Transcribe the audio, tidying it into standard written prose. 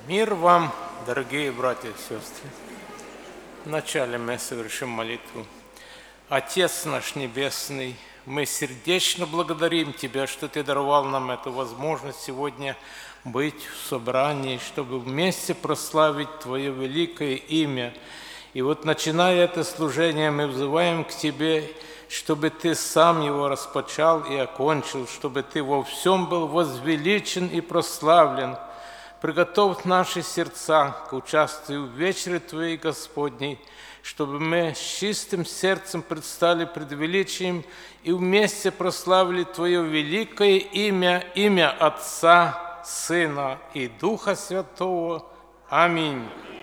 Мир вам, дорогие братья и сестры. Вначале мы совершим молитву. Отец наш Небесный, мы сердечно благодарим Тебя, что Ты даровал нам эту возможность сегодня быть в собрании, чтобы вместе прославить Твое великое имя. И вот, начиная это служение, мы взываем к Тебе, чтобы Ты сам его распочал и окончил, чтобы Ты во всем был возвеличен и прославлен. Приготовь наши сердца к участию в вечере Твоей Господней, чтобы мы с чистым сердцем предстали пред величием и вместе прославили Твое великое имя, имя Отца, Сына и Духа Святого. Аминь.